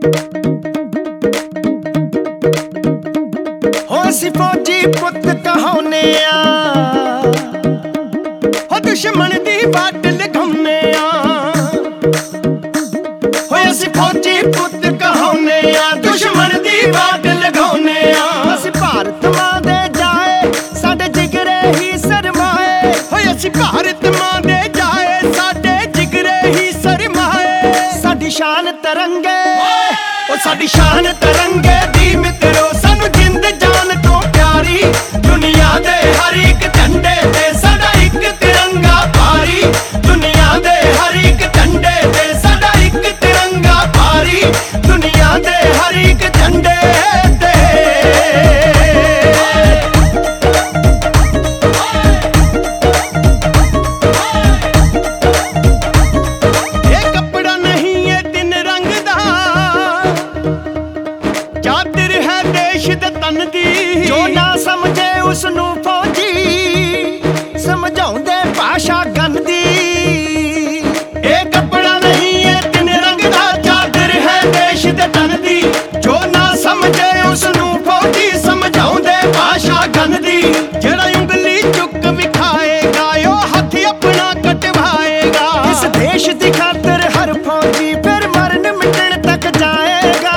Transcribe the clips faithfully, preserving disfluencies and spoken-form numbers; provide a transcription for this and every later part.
हो असी फौजी पुत कहाउने आ, हो दुश्मन दी बाट लगाउने आ। हो असी फौजी पुत कहाउने आ, दुश्मन दी बाट लगाउने आ। असी भारत मां दे जाए साडे जिगरे ही सरमाए। हो असी भारत मां दे जाए साडे जिगरे ही सरमाए। साडी शान तरंगे ओ साडी शान तरंगे दी मित्रो, सानू जिंद जान तो प्यारी। दुनिया दे हर एक झंडे ते साडा एक तिरंगा भारी। दुनिया दे हर एक झंडे ते साडा एक तिरंगा भारी। दुनिया दे हर एक झंडे ते। ये कपड़ा नहीं ये दिन रंग दा, चादर है देश दे तन दी। जो ना समझे उसनू फौजी समझाउंदे भाषा गंदी। ए कपड़ा नहीं ये दिन रंग दा, चादर है देश दे तन दी। जो ना समझे उसनू फौजी समझाउंदे भाषा गंदी। जेड़ा उंगली चुक विखाएगा यो हथ अपना कटवाएगा। इस देश दी खातिर हर फौजी फिर मरन मिटन तक जाएगा।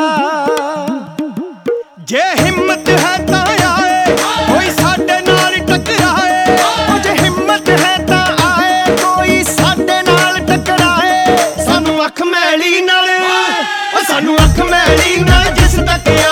जे हिम्मत है तां आए कोई साडे नाल टकराए। ओ जे हिम्मत है तां आए कोई साडे नाल टकराए। सानू अख मैली नाल ओ सानू अख मैली नाल जिस तक